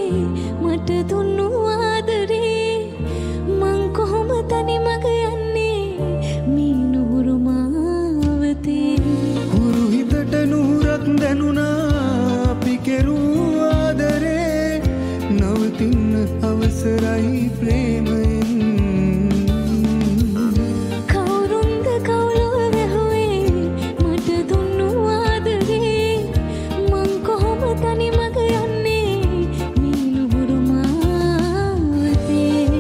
මට දුන්නු ආදරේ මං කොහොම තනි මග යන්නේ මේ නුහුරු මාවතේ හුරු හිතට නුහුරක් දැනුණා අපි කෙරූ ආදරේ නවතින්න අවසරයි ප්‍රේමයෙන් කවුරුන්ද කවුලව වැහුවේ මට දුන්නු ආදරේ මං කොහොම තනි මග යන්නේ මේ නුහුරු මාවතේ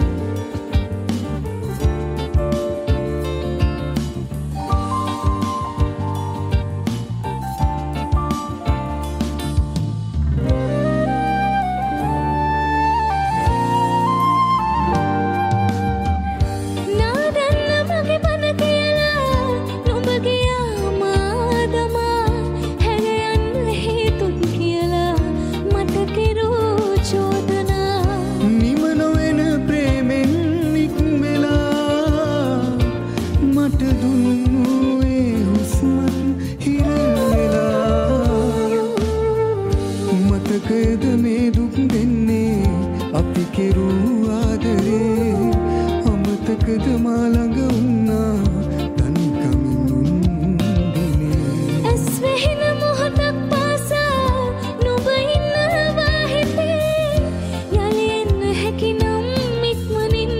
නාදන්න මගේ බන කියලා නුඹ ගියා මාදමා හැරයන්න හේතුත් කියලා මට කෙරූ චෝදනා නිම නොවන ප්‍රේමෙන් නික්මෙලා මට දුන්නු ඒ හුස්මත් හිර වෙලා මතකද මේ දුක් දෙන්නේ අපි කෙරූ ආදරේ අමතකද මා ළඟ වුණා තනිකමින් දිනේ ඇස් වැහෙන මොහොතක් පාසා නුඹ ඉන්නවා හිතේ යලි එන්න හැකිනම් ඉක්මනින්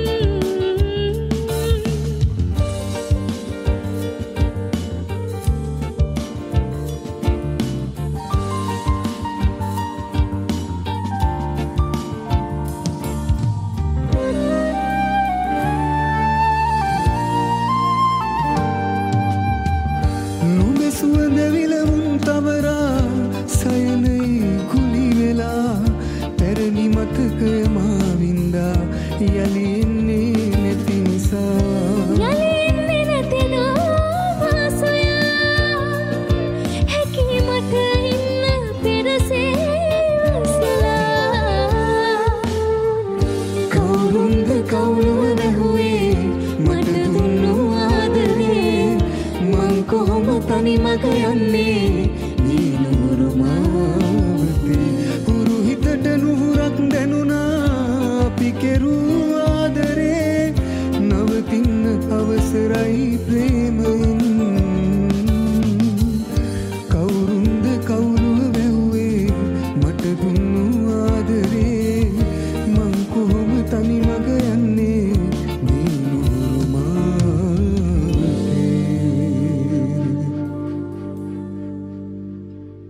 නුඹේ සුවඳ විලවුන් තවරා සයනයි කුලි වෙලා පැරණි මතක මා වින්දා යලි එන්නේ නැති නිසා යලි එන්නේ නැතිනවා සොයා හැකි මට ඉන්න පෙරසේවසලා කවුරුන්ද කවුලව වැහුවේ මට දුන්නු ආදරේ මං කොහොම තනි මග යන්නේ මේ නුහුරු මාවතේ හුරු හිතට නුහුරක් දැනුණා අපි කෙරූ